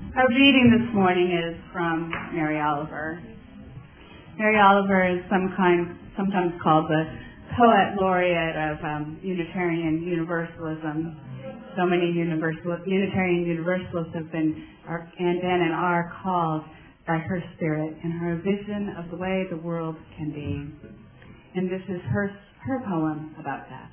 Our reading this morning is from Mary Oliver. Mary Oliver is sometimes called the poet laureate of Unitarian Universalism. So many Unitarian Universalists have been and are called by her spirit and her vision of the way the world can be. And this is her poem about death.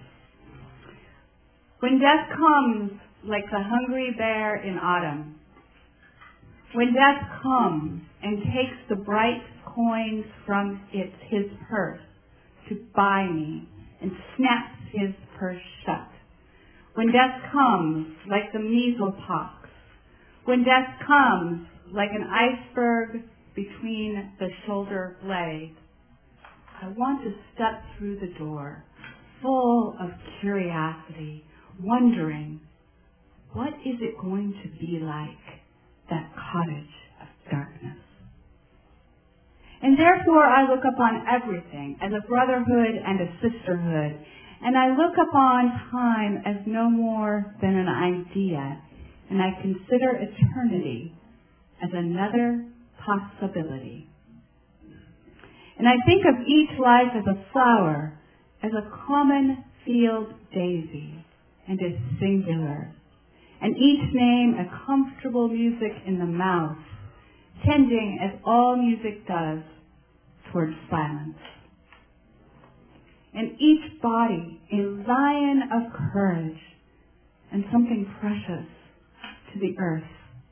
When death comes like the hungry bear in autumn, when death comes and takes the bright coins from his purse to buy me and snaps his purse shut, when death comes like the measles pox, when death comes like an iceberg between the shoulder blades, I want to step through the door full of curiosity, wondering, what is it going to be like, that cottage of darkness? And therefore I look upon everything as a brotherhood and a sisterhood, and I look upon time as no more than an idea, and I consider eternity as another possibility. And I think of each life as a flower, as a common field daisy, and as singular, and each name a comfortable music in the mouth, tending as all music does towards silence. And each body a lion of courage and something precious to the earth.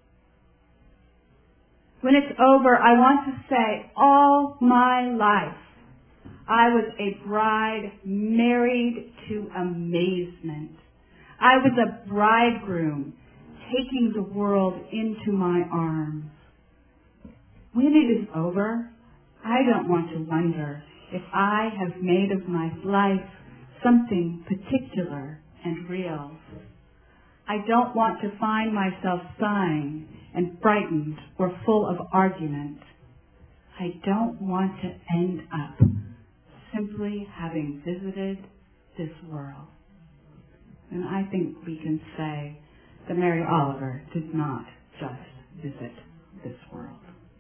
When it's over, I want to say, all my life I was a bride married to amazement. I was a bridegroom taking the world into my arms. When it is over, I don't want to wonder if I have made of my life something particular and real. I don't want to find myself sighing and frightened or full of argument. I don't want to end up simply having visited this world. And I think we can say that Mary Oliver did not just visit this world.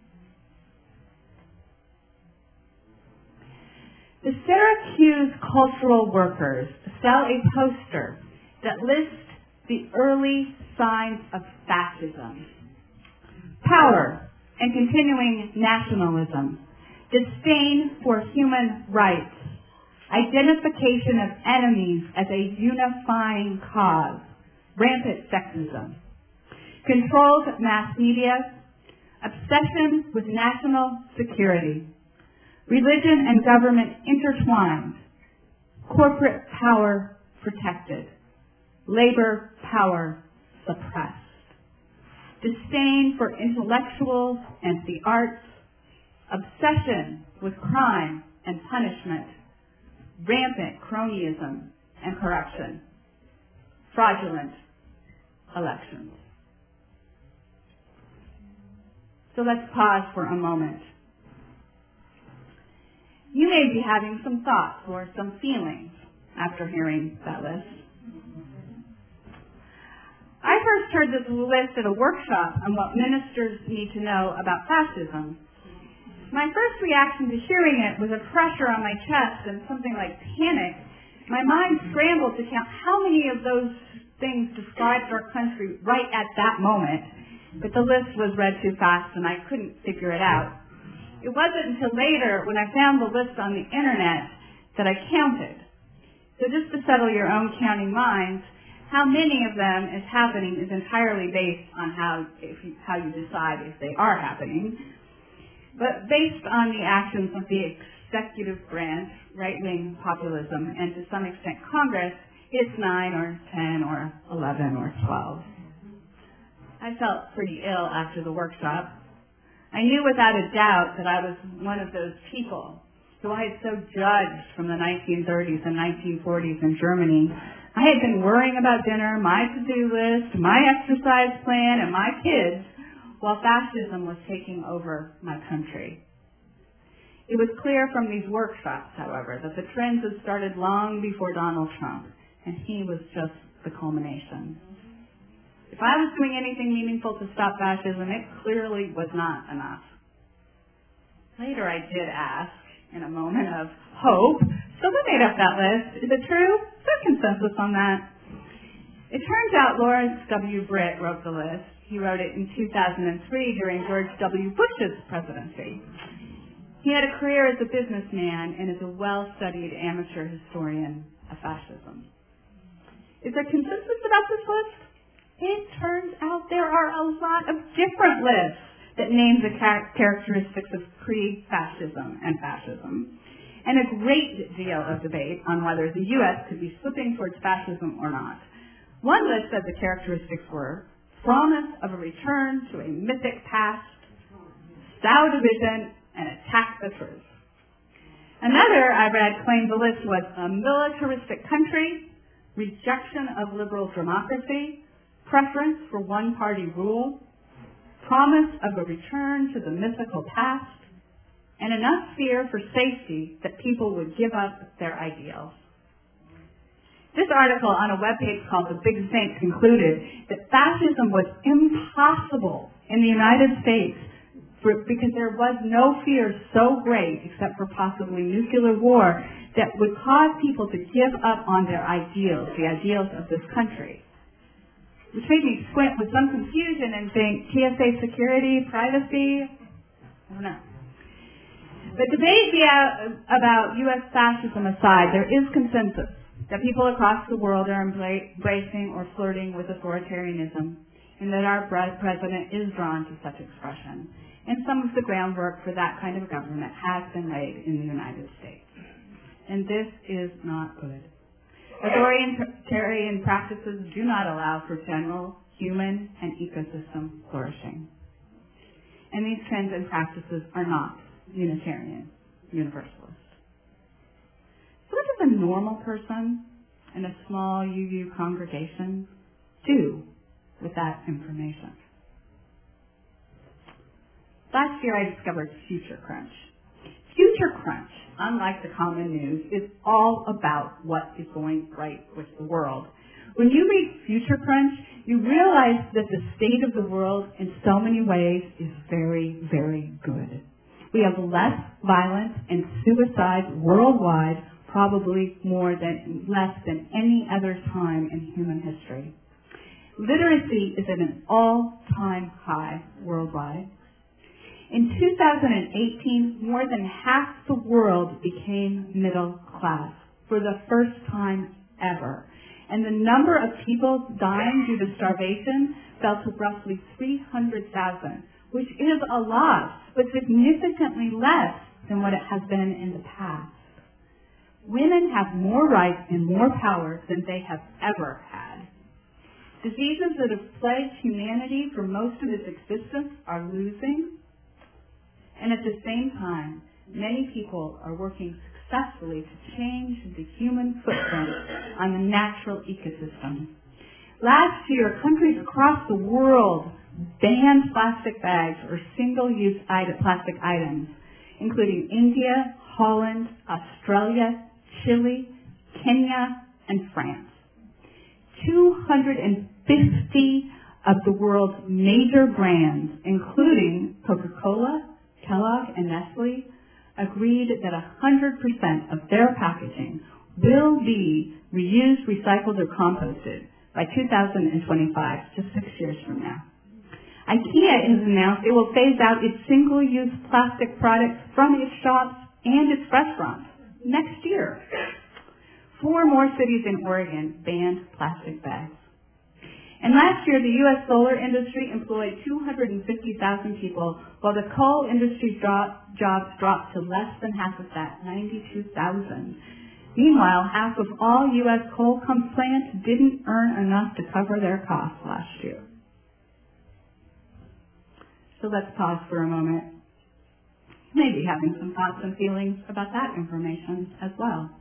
The Syracuse cultural workers sell a poster that lists the early signs of fascism: power and continuing nationalism, disdain for human rights, identification of enemies as a unifying cause, rampant sexism, controlled mass media, obsession with national security, religion and government intertwined, corporate power protected, labor power suppressed, disdain for intellectuals and the arts, obsession with crime and punishment, rampant cronyism and corruption, fraudulent elections. So let's pause for a moment. You may be having some thoughts or some feelings after hearing that list. I first heard this list at a workshop on what ministers need to know about fascism. My first reaction to hearing it was a pressure on my chest and something like panic. My mind scrambled to count how many of those things described our country right at that moment, but the list was read too fast and I couldn't figure it out. It wasn't until later, when I found the list on the internet, that I counted. So just to settle your own counting minds, how many of them is happening is entirely based on how you decide if they are happening. But based on the actions of the executive branch, right-wing populism, and to some extent Congress, it's 9 or 10 or 11 or 12. I felt pretty ill after the workshop. I knew without a doubt that I was one of those people who I had so judged from the 1930s and 1940s in Germany. I had been worrying about dinner, my to-do list, my exercise plan, and my kids, while fascism was taking over my country. It was clear from these workshops, however, that the trends had started long before Donald Trump, and he was just the culmination. If I was doing anything meaningful to stop fascism, it clearly was not enough. Later I did ask, in a moment of hope, so who made up that list? Is it true? Is there consensus on that? It turns out Lawrence W. Britt wrote the list. He wrote it in 2003 during George W. Bush's presidency. He had a career as a businessman and is a well-studied amateur historian of fascism. Is there consensus about this list? It turns out there are a lot of different lists that name the characteristics of pre-fascism and fascism, and a great deal of debate on whether the U.S. could be slipping towards fascism or not. One list said the characteristics were promise of a return to a mythic past, Stau division, and attack the truth. Another I read claimed the list was a militaristic country, rejection of liberal democracy, preference for one-party rule, promise of a return to the mythical past, and enough fear for safety that people would give up their ideals. This article on a webpage called The Big Zinc concluded that fascism was impossible in the United States because there was no fear so great, except for possibly nuclear war, that would cause people to give up on their ideals, the ideals of this country. Which made me squint with some confusion and think, TSA security, privacy? I don't know. The debate about U.S. fascism aside, there is consensus that people across the world are embracing or flirting with authoritarianism, and that our president is drawn to such expression. And some of the groundwork for that kind of government has been laid in the United States. And this is not good. Authoritarian practices do not allow for general human and ecosystem flourishing. And these trends and practices are not Unitarian, Universalist. So what does a normal person in a small UU congregation do with that information? Last year I discovered Future Crunch. Future Crunch, unlike the common news, is all about what is going right with the world. When you read Future Crunch, you realize that the state of the world in so many ways is very, very good. We have less violence and suicide worldwide, probably less than any other time in human history. Literacy is at an all-time high worldwide. In 2018, more than half the world became middle class for the first time ever. And the number of people dying due to starvation fell to roughly 300,000, which is a lot, but significantly less than what it has been in the past. Women have more rights and more power than they have ever had. Diseases that have plagued humanity for most of its existence are losing. And at the same time, many people are working successfully to change the human footprint on the natural ecosystem. Last year, countries across the world banned plastic bags or single-use plastic items, including India, Holland, Australia, Chile, Kenya, and France. 250 of the world's major brands, including Coca-Cola, Kellogg, and Nestle, agreed that 100% of their packaging will be reused, recycled, or composted by 2025, just 6 years from now. IKEA has announced it will phase out its single-use plastic products from its shops and its restaurants next year. 4 more cities in Oregon banned plastic bags. And last year, the U.S. solar industry employed 250,000 people, while the coal industry's jobs dropped to less than half of that, 92,000. Meanwhile, half of all U.S. coal plants didn't earn enough to cover their costs last year. So let's pause for a moment. Maybe having some thoughts and feelings about that information as well.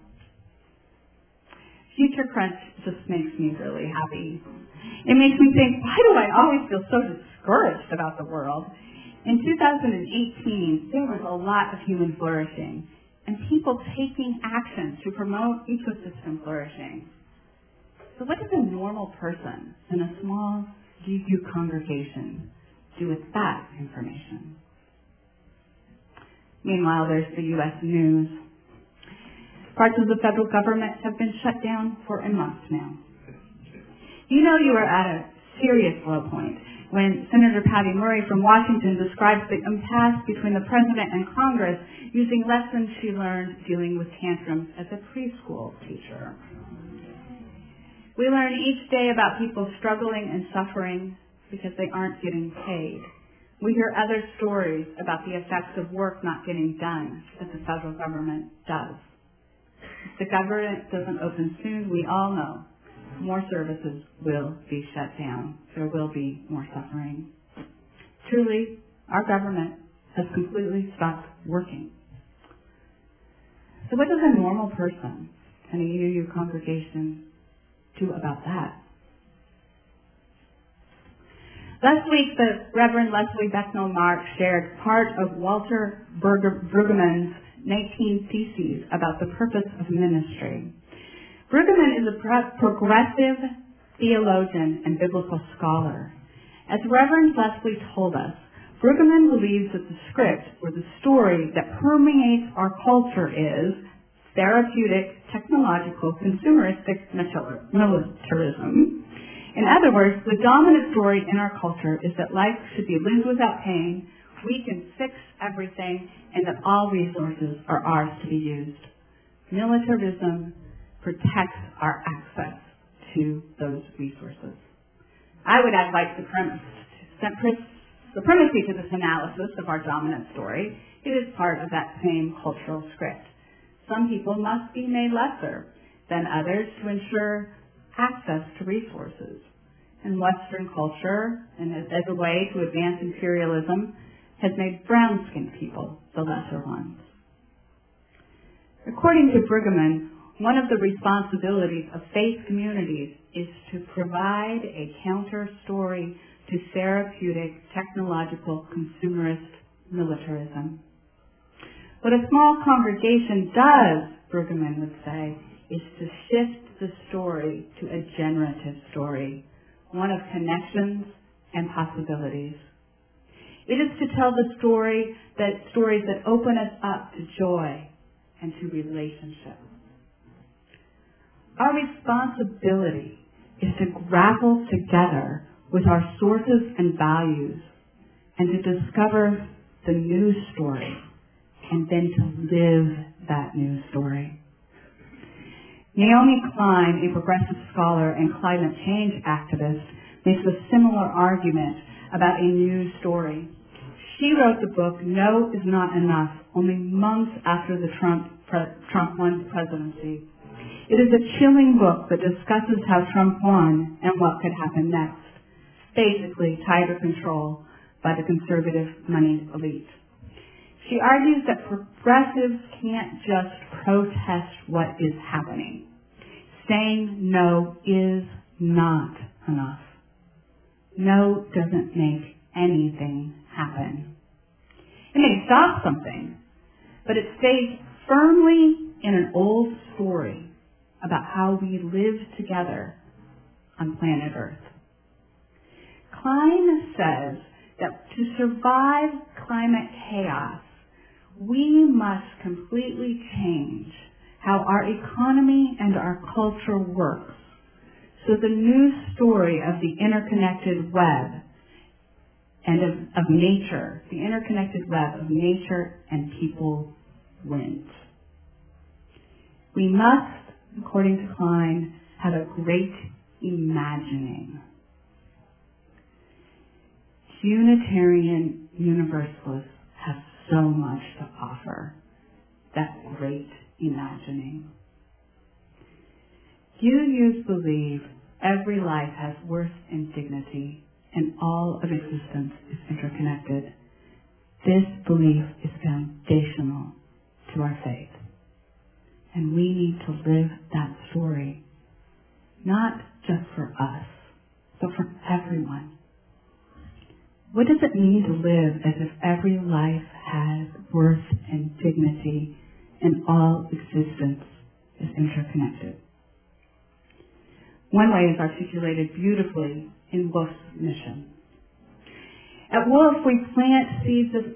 Future Crunch just makes me really happy. It makes me think, why do I always feel so discouraged about the world? In 2018, there was a lot of human flourishing and people taking action to promote ecosystem flourishing. So what does a normal person in a small UU congregation do with that information? Meanwhile, there's the U.S. news. Parts of the federal government have been shut down for a month now. You know you are at a serious low point when Senator Patty Murray from Washington describes the impasse between the President and Congress using lessons she learned dealing with tantrums as a preschool teacher. We learn each day about people struggling and suffering because they aren't getting paid. We hear other stories about the effects of work not getting done that the federal government does. If the government doesn't open soon, we all know more services will be shut down. There will be more suffering. Truly, our government has completely stopped working. So what does a normal person in a UU congregation do about that? Last week, the Reverend Leslie Becknell Mark shared part of Walter Brueggemann's 19 Theses about the purpose of ministry. Brueggemann is a progressive theologian and biblical scholar. As Reverend Leslie told us, Brueggemann believes that the script or the story that permeates our culture is therapeutic, technological, consumeristic militarism. In other words, the dominant story in our culture is that life should be lived without pain, we can fix everything, and that all resources are ours to be used. Militarism protects our access to those resources. I would add white supremacy to this analysis of our dominant story. It is part of that same cultural script. Some people must be made lesser than others to ensure access to resources. And Western culture, and as a way to advance imperialism, has made brown-skinned people the lesser ones. According to Brueggemann, one of the responsibilities of faith communities is to provide a counter-story to therapeutic, technological, consumerist militarism. What a small congregation does, Brueggemann would say, is to shift the story to a generative story, one of connections and possibilities. It is to tell the stories that open us up to joy and to relationship. Our responsibility is to grapple together with our sources and values and to discover the new story and then to live that new story. Naomi Klein, a progressive scholar and climate change activist, makes a similar argument about a new story. She wrote the book, No Is Not Enough, only months after the Trump won the presidency. It is a chilling book that discusses how Trump won and what could happen next, basically tighter control by the conservative moneyed elite. She argues that progressives can't just protest what is happening. Saying no is not enough. No doesn't make anything happen. It may stop something, but it stays firmly in an old story about how we live together on planet Earth. Klein says that to survive climate chaos, we must completely change how our economy and our culture works so the new story of the interconnected web and of nature, the interconnected web of nature and people wins. We must, according to Klein, have a great imagining. Unitarian Universalists have so much to offer. That great imagining. UUs believe every life has worth and dignity, and all of existence is interconnected. This belief is foundational to our faith. And we need to live that story, not just for us, but for everyone. What does it mean to live as if every life has worth and dignity and all existence is interconnected? One way is articulated beautifully in Wolf's mission. At Wolf, we plant seeds of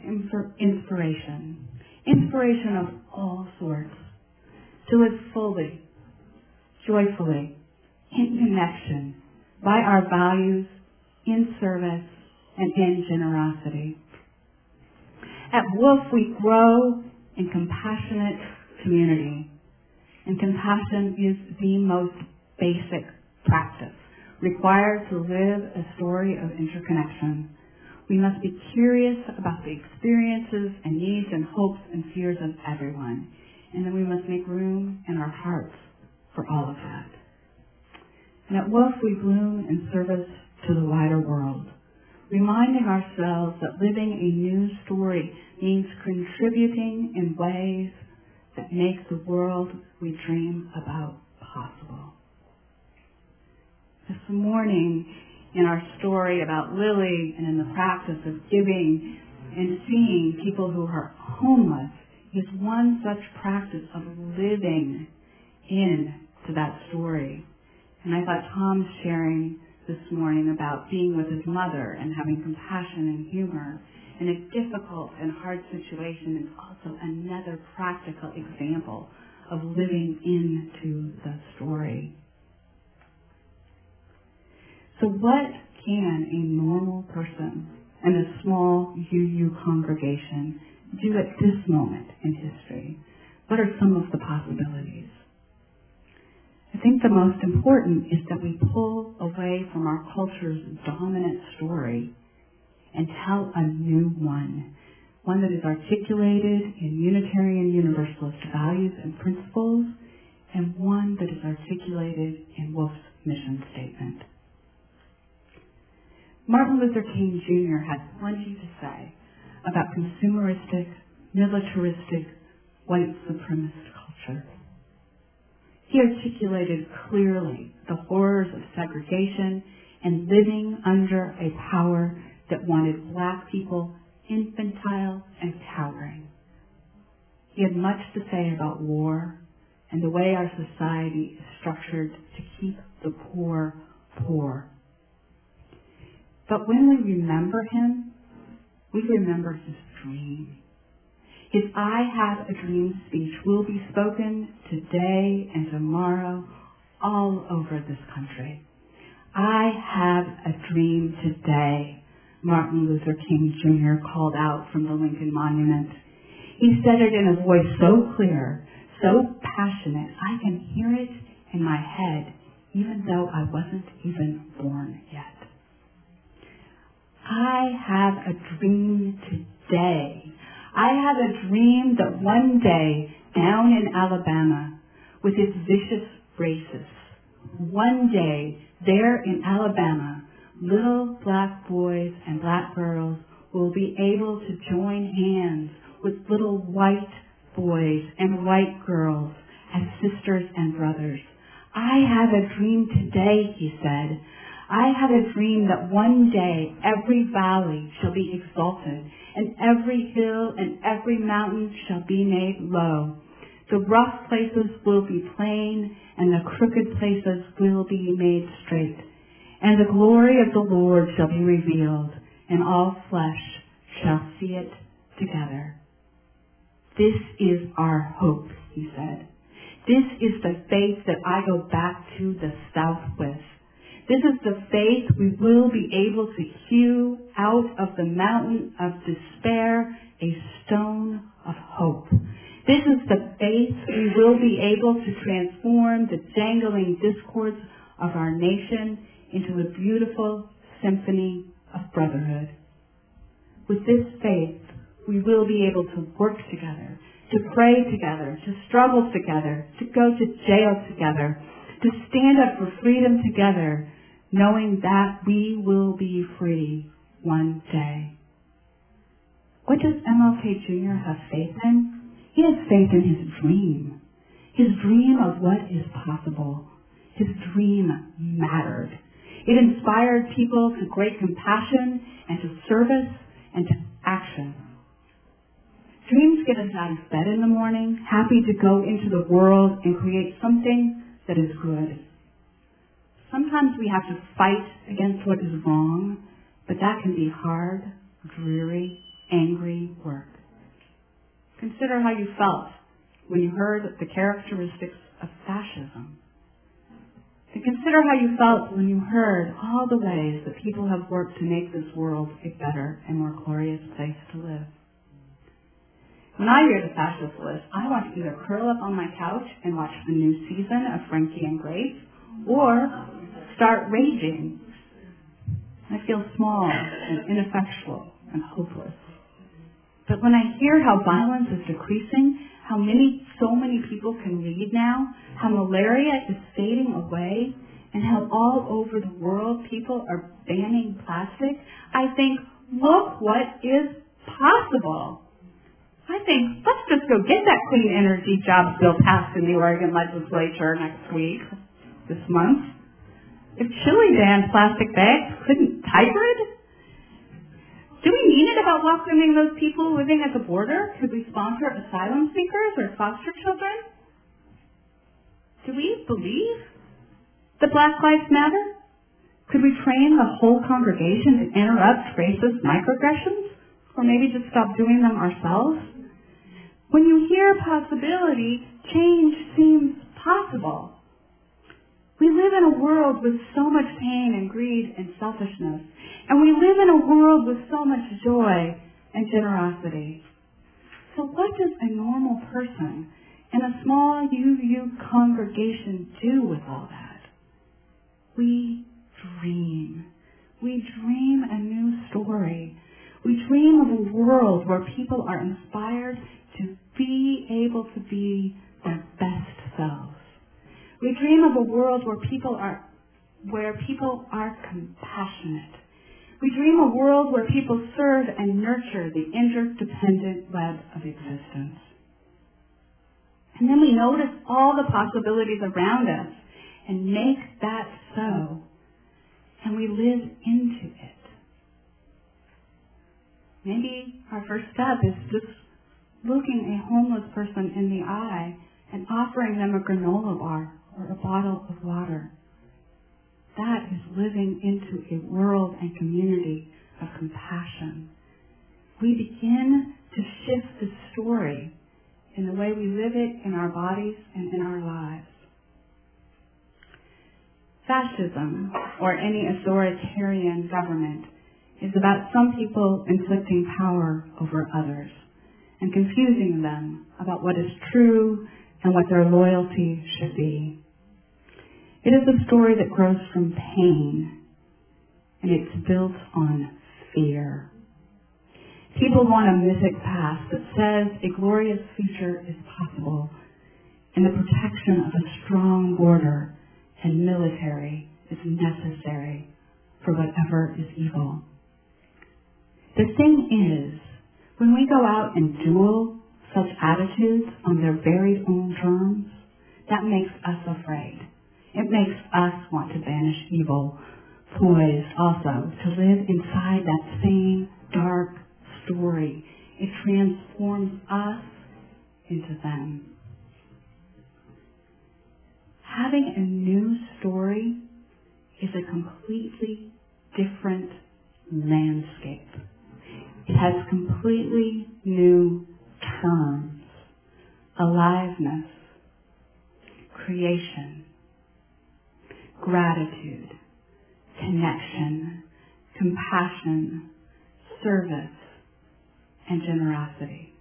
inspiration of all sorts, to live fully, joyfully, in connection, by our values, in service, and in generosity. At Wolf, we grow in compassionate community, and compassion is the most basic practice required to live a story of interconnection. We must be curious about the experiences and needs and hopes and fears of everyone, and then we must make room in our hearts for all of that. And at Wolf, we bloom in service to the wider world, reminding ourselves that living a new story means contributing in ways that make the world we dream about possible. This morning, in our story about Lily and in the practice of giving and seeing people who are homeless, is one such practice of living into that story. And I thought Tom's sharing this morning about being with his mother and having compassion and humor in a difficult and hard situation is also another practical example of living into the story. So what can a normal person in a small UU congregation do at this moment in history? What are some of the possibilities? I think the most important is that we pull away from our culture's dominant story and tell a new one that is articulated in Unitarian Universalist values and principles, and one that is articulated in Wolf's mission statement. Martin Luther King Jr. had plenty to say about consumeristic, militaristic, white supremacist culture. He articulated clearly the horrors of segregation and living under a power that wanted black people infantile and cowering. He had much to say about war and the way our society is structured to keep the poor poor. But when we remember him, we remember his dream. His I Have a Dream speech will be spoken today and tomorrow all over this country. I have a dream today, Martin Luther King Jr. called out from the Lincoln Monument. He said it in a voice so clear, so passionate, I can hear it in my head, even though I wasn't even born yet. I have a dream today. I have a dream that one day, down in Alabama, with its vicious racists, one day, there in Alabama, little black boys and black girls will be able to join hands with little white boys and white girls as sisters and brothers. I have a dream today, he said. I have a dream that one day every valley shall be exalted, and every hill and every mountain shall be made low. The rough places will be plain, and the crooked places will be made straight. And the glory of the Lord shall be revealed, and all flesh shall see it together. This is our hope, he said. This is the faith that I go back to the South with. This is the faith we will be able to hew out of the mountain of despair a stone of hope. This is the faith we will be able to transform the jangling discords of our nation into a beautiful symphony of brotherhood. With this faith, we will be able to work together, to pray together, to struggle together, to go to jail together, to stand up for freedom together, knowing that we will be free one day. What does MLK Jr. have faith in? He has faith in his dream of what is possible. His dream mattered. It inspired people to great compassion and to service and to action. Dreams get us out of bed in the morning, happy to go into the world and create something that is good. Sometimes we have to fight against what is wrong, but that can be hard, dreary, angry work. Consider how you felt when you heard the characteristics of fascism. And consider how you felt when you heard all the ways that people have worked to make this world a better and more glorious place to live. When I hear the fascist list, I want to either curl up on my couch and watch the new season of Frankie and Grace, or start raging. I feel small and ineffectual and hopeless. But when I hear how violence is decreasing, how so many people can read now, how malaria is fading away, and how all over the world people are banning plastic, I think, look what is possible. I think, let's just go get that clean energy jobs bill passed in the Oregon legislature this month. If Chile banned plastic bags, couldn't Tigrid? Do we mean it about welcoming those people living at the border? Could we sponsor asylum seekers or foster children? Do we believe that Black Lives Matter? Could we train the whole congregation to interrupt racist microaggressions? Or maybe just stop doing them ourselves? When you hear possibility, change seems possible. We live in a world with so much pain and greed and selfishness. And we live in a world with so much joy and generosity. So what does a normal person in a small UU congregation do with all that? We dream. We dream a new story. We dream of a world where people are inspired to be able to be their best selves. We dream of a world where people are compassionate. We dream of a world where people serve and nurture the interdependent web of existence. And then we notice all the possibilities around us and make that so, and we live into it. Maybe our first step is just looking a homeless person in the eye and offering them a granola bar or a bottle of water. That is living into a world and community of compassion. We begin to shift the story in the way we live it in our bodies and in our lives. Fascism, or any authoritarian government, is about some people inflicting power over others and confusing them about what is true and what their loyalty should be. It is a story that grows from pain, and it's built on fear. People want a mythic past that says a glorious future is possible, and the protection of a strong border and military is necessary for whatever is evil. The thing is, when we go out and duel such attitudes on their very own terms, that makes us afraid. It makes us want to banish evil, poised also to live inside that same dark story. It transforms us into them. Having a new story is a completely different landscape. It has completely new terms: aliveness, creation, gratitude, connection, compassion, service, and generosity.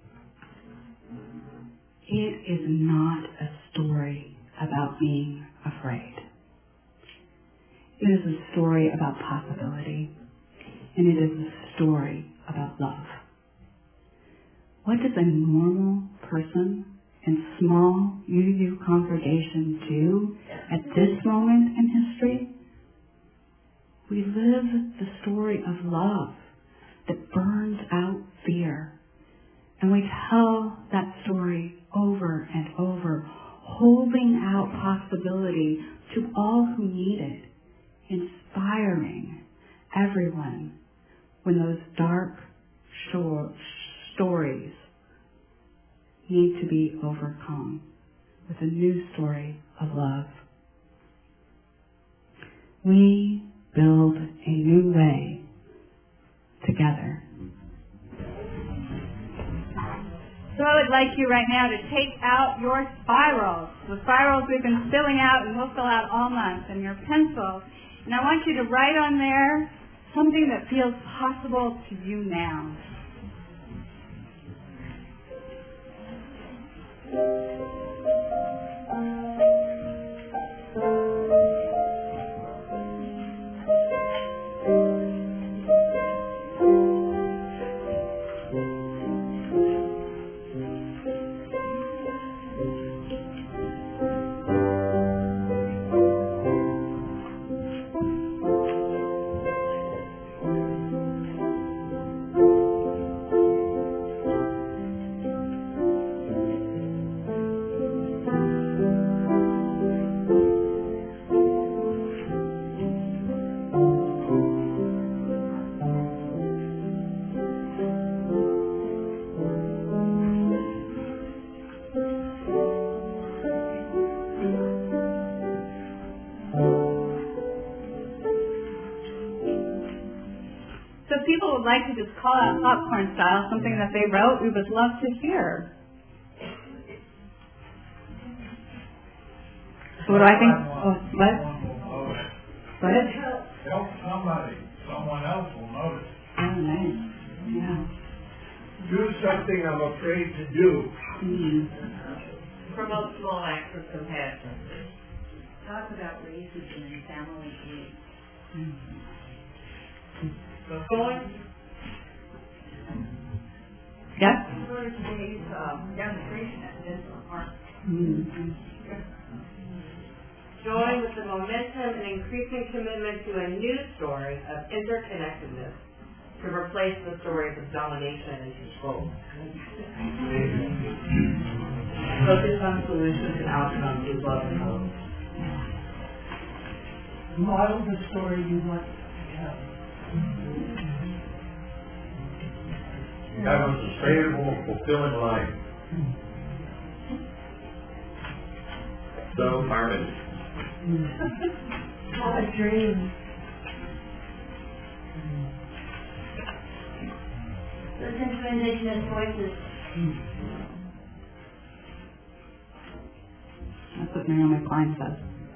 It is not a story about being afraid. It is a story about possibility, and it is a story about love. What does a normal person in small UU congregation do at this moment in history? We live the story of love that burns out fear. And we tell that story over and over, holding out possibility to all who need it, inspiring everyone when those dark stories need to be overcome with a new story of love. We build a new way together. So I would like you right now to take out your spirals, the spirals we've been filling out and we'll fill out all month, and your pencil. And I want you to write on there something that feels possible to you now. So if people would like to just call out popcorn style, something that they wrote, we would love to hear. So what do I think? Oh, what? What? Help somebody. Someone else will notice. Oh, nice. Yeah. Do something I'm afraid to do. Mm-hmm. Promote small acts of compassion. Talk about racism and family hate. Mm-hmm. Going Yes? Go to today's demonstration at Denver Park. Mm-hmm. join with the momentum and increasing commitment to a new story of interconnectedness to replace the stories of domination and control. Focus on solutions and outcomes with love and hope. Model the story you want to tell. Have a sustainable, fulfilling life. So, harmony. Have a dream. Listen to indigenous voices. That's what Naomi Klein says.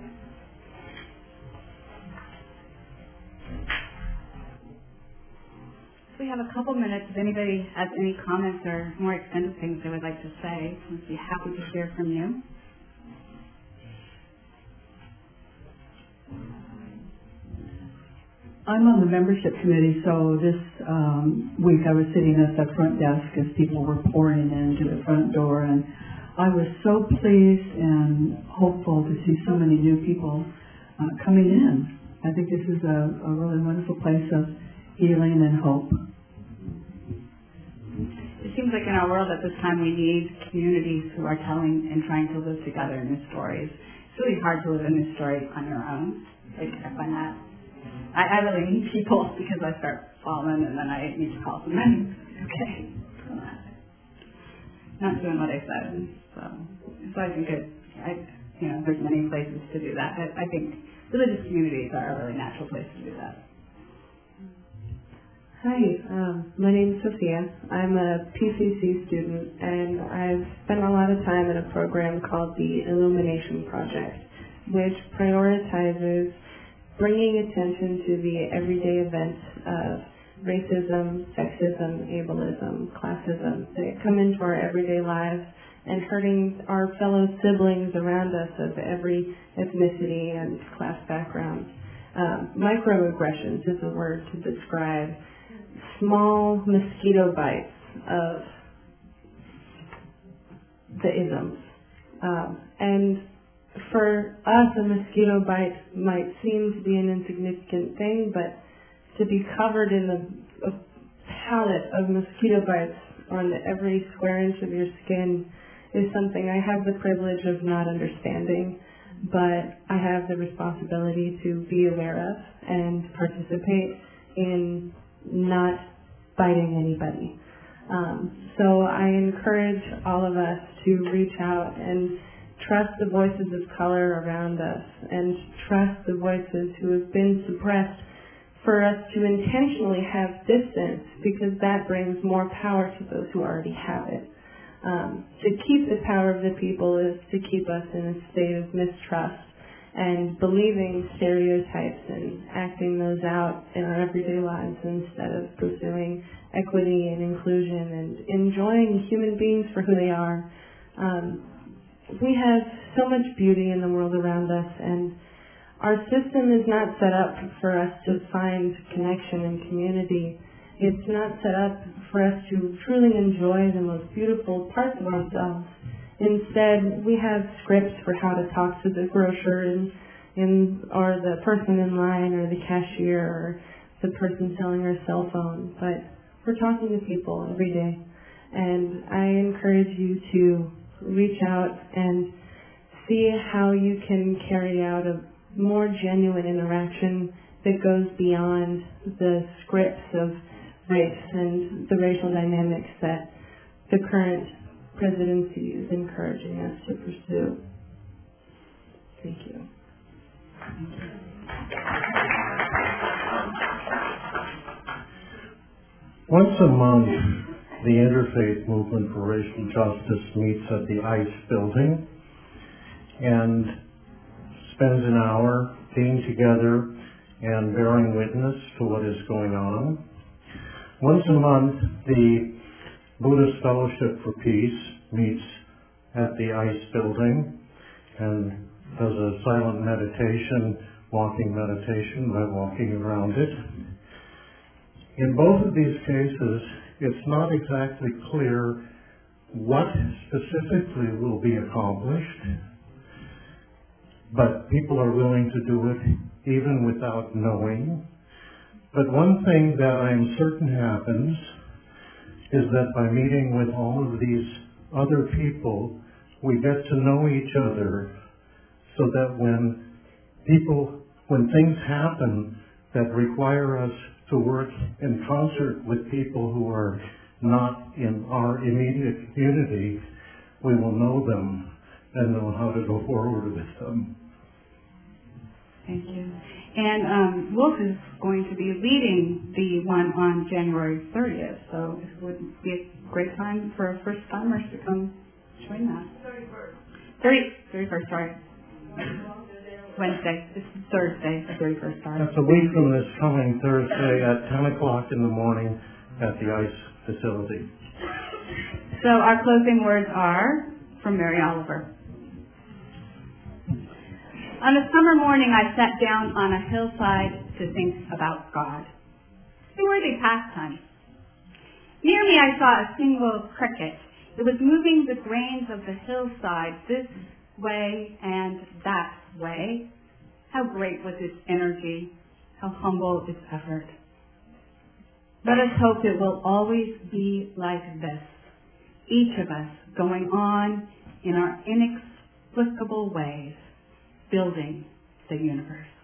We have a couple minutes if anybody has any comments or more extended things they would like to say. We'd be happy to hear from you. I'm on the membership committee, so this week I was sitting at the front desk as people were pouring into the front door, and I was so pleased and hopeful to see so many new people coming in. I think this is a really wonderful place of healing and hope. It seems like in our world at this time we need communities who are telling and trying to live together new stories. It's really hard to live a new story on your own. Like, I find that. I really need people because I start falling and then I need to call somebody. Okay. Not doing what I said. So I think there's many places to do that. I think religious communities are a really natural place to do that. Hi, my name is Sophia. I'm a PCC student, and I've spent a lot of time in a program called the Illumination Project, which prioritizes bringing attention to the everyday events of racism, sexism, ableism, classism that come into our everyday lives and hurting our fellow siblings around us of every ethnicity and class background. Microaggressions is a word to describe small mosquito bites of the isms. And for us, a mosquito bite might seem to be an insignificant thing, but to be covered in a palette of mosquito bites on every square inch of your skin is something I have the privilege of not understanding, but I have the responsibility to be aware of and participate in not biting anybody. So I encourage all of us to reach out and trust the voices of color around us, and trust the voices who have been suppressed, for us to intentionally have distance, because that brings more power to those who already have it. To keep the power of the people is to keep us in a state of mistrust and believing stereotypes and acting those out in our everyday lives instead of pursuing equity and inclusion and enjoying human beings for who they are. We have so much beauty in the world around us, and our system is not set up for us to find connection and community. It's not set up for us to truly enjoy the most beautiful parts of ourselves. Instead, we have scripts for how to talk to the grocer or the person in line or the cashier or the person selling our cell phone. But we're talking to people every day. And I encourage you to reach out and see how you can carry out a more genuine interaction that goes beyond the scripts of race and the racial dynamics that the current presidency is encouraging us to pursue. Thank you. Once a month, the Interfaith Movement for Racial Justice meets at the ICE building and spends an hour being together and bearing witness to what is going on. Once a month, the Buddhist Fellowship for Peace meets at the ICE building and does a silent meditation, walking meditation by walking around it. In both of these cases, it's not exactly clear what specifically will be accomplished, but people are willing to do it even without knowing. But one thing that I'm certain happens is that by meeting with all of these other people, we get to know each other, so that when things happen that require us to work in concert with people who are not in our immediate community, we will know them and know how to go forward with them. Thank you. And Wolf is going to be leading the one on January 30th, so it would be a great time for first-timers to come join that. 31st, sorry. Wednesday. This is Thursday, the 31st starts. That's a week from this coming Thursday at 10 o'clock in the morning at the ICE facility. So our closing words are from Mary Oliver. On a summer morning, I sat down on a hillside to think about God. A worthy pastime. Near me, I saw a single cricket. It was moving the grains of the hillside this way and that way. How great was its energy, how humble its effort. Let us hope it will always be like this, each of us going on in our inexplicable ways, building the universe.